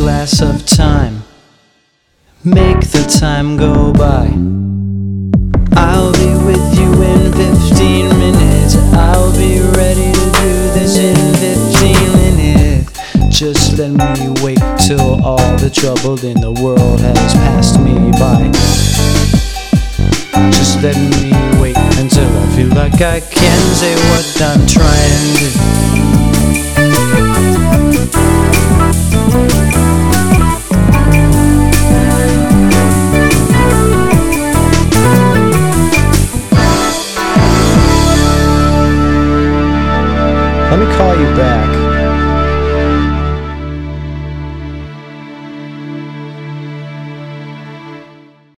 glass of time. Make the time go by. I'll be with you in 15 minutes. I'll be ready to do this in 15 minutes. Just let me wait till all the trouble in the world has passed me by. Just let me wait until I feel like I can say what I'm trying to do. Let me call you back.